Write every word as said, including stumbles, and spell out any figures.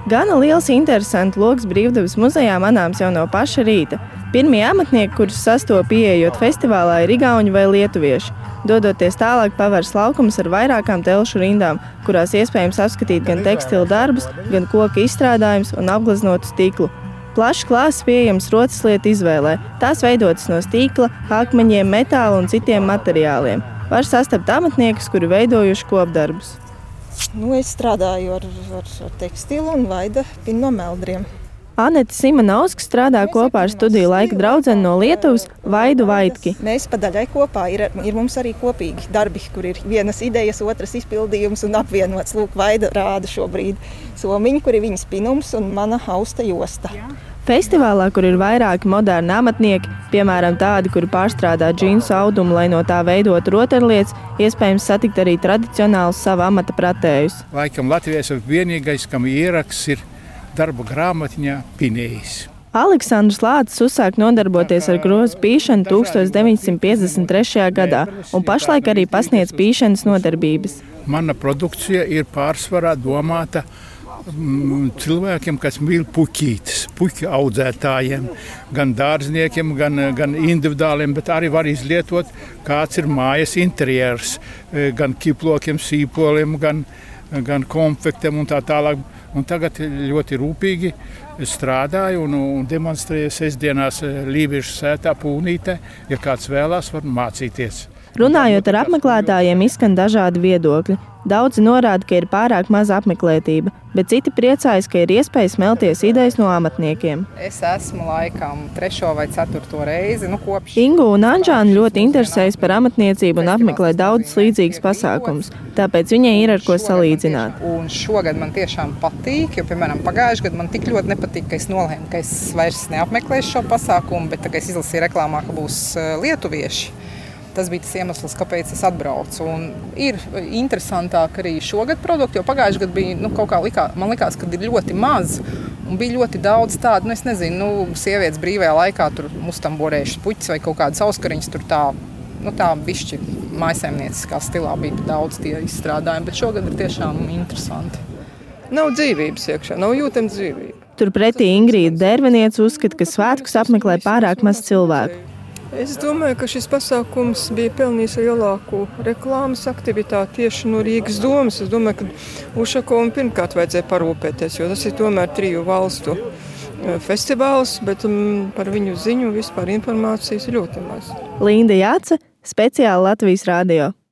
Gana liels interesantu loks Brīvdabas muzejā manāms jau no paša rīta. Pirmie amatnieki, kurus sastopa ieejot festivālā, ir igauņi vai lietuvieši. Dodoties tālāk pavērs laukums ar vairākām telšu rindām, kurās iespējams apskatīt gan tekstilu darbus, gan koka izstrādājumus un apgleznotu stiklu. Plašs klāsts pieejams rotaslietu izvēlē. Tās veidotas no stīkla, akmeņiem, metāla un citiem materiāliem. Var sastapt amatniekus, kuri veidojuši kopdarbus. Nu, es strādāju ar, ar, ar tekstilu un Vaida pin no meldriem. Anete Simanovska strādā kopā ar studiju laika draudzeni no Lietuvas Vaidu Vaitki. Mēs pa daļai kopā ir, ir mums arī kopīgi darbi, kur ir vienas idejas, otras izpildījums un apvienots. Lūk, Vaida rāda šobrīd somiņu, kur ir viņas pinums un mana hausta josta. Festivālā, kur ir vairāki moderni amatnieki, piemēram tādi, kuri pārstrādā džinsu audumu, lai no tā veidot rotaļlietas, iespējams satikt arī tradicionālus sava amata pratējus. Laikam Latvijas vienīgais, kam ieraksts ir darba grāmatiņā pinējis. Aleksandrs Lācis uzsāk nodarboties ar grozu pīšanu tūkstoš deviņsimt piecdesmit trešajā gadā un pašlaik arī pasniedz pīšanas nodarbības. Mana produkcija ir pārsvarā domāta cilvēkiem, kas mīl puķītes, puķu audzētājiem, gan dārzniekiem, gan, gan individuāliem, bet arī var izlietot, kāds ir mājas interjers, gan kiplokiem, sīpoliem, gan, gan konfektiem un tā tālāk. Un tagad ļoti rūpīgi strādāju un, un demonstrēju sestdienās Lībiešu sētā Pūnītē. Ja kāds vēlās, var mācīties. Runājot ar apmeklētājiem, izskan dažādi viedokļi. Daudzi norāda, ka ir pārāk maza apmeklētība, bet citi priecājas, ka ir iespēja smelties idejas no amatniekiem. Es esmu laikam trešo vai ceturto reizi, nu kopš. Ingu un Anžāna ļoti interesējas par amatniecību un apmeklē daudzus līdzīgus pasākumus, tāpēc viņai ir ar ko salīdzināt. Un šogad man tiešām patīk, jo, piemēram, pagājuši gadu man tik ļoti nepatīk, ka es nolēmu, ka es vairs neapmeklēšu šo pasākumu, bet tā, ka es izlasīju reklāmā, ka būs lietuvieši. Tas bija tas iemesls, kāpēc es atbraucu. Un ir interesantāk arī šogad produkti, jo pagājuši gadu bija, nu, kaut kā likā, man likās, ka ir ļoti maz un bija ļoti daudz tādu, nu, es nezinu, nu, sievietes brīvajā laikā tur mustamborējušas puķis vai kaut kādas auskariņas, tur tā, nu, tā bišķi mājsaimnieciskā stilā bija daudz tie izstrādājumi, bet šogad ir tiešām interesanti. Nav dzīvības iekšā, nav jūtama dzīvība. Turpretī Ingrīda Dērveniece uzskata, ka svētkus apmeklē pārāk maz cilvēku. Es domāju, ka šis pasākums bija pelnījis lielāku reklāmas aktivitāti tieši no Rīgas domas. Es domāju, ka Ušakovam pirmkārt vajadzēja parūpēties, jo tas ir tomēr triju valstu festivāls, bet um, par viņu ziņu vispār informācijas ļoti maz. Linda Jāce, speciāli Latvijas radio.